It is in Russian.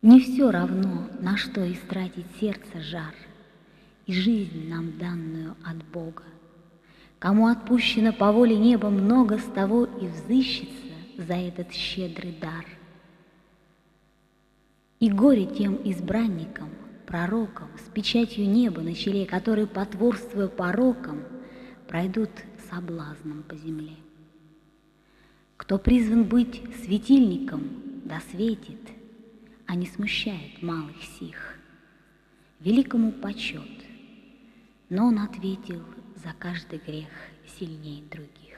Не все равно, на что истратить сердце жар и жизнь нам данную от Бога. Кому отпущено по воле неба много, с того и взыщется за этот щедрый дар. И горе тем избранникам, пророкам, с печатью неба на челе, которые, потворствуя порокам, пройдут соблазном по земле. Кто призван быть светильником, да светит, а не смущает малых сих. Великому почет, но он ответил за каждый грех сильней других.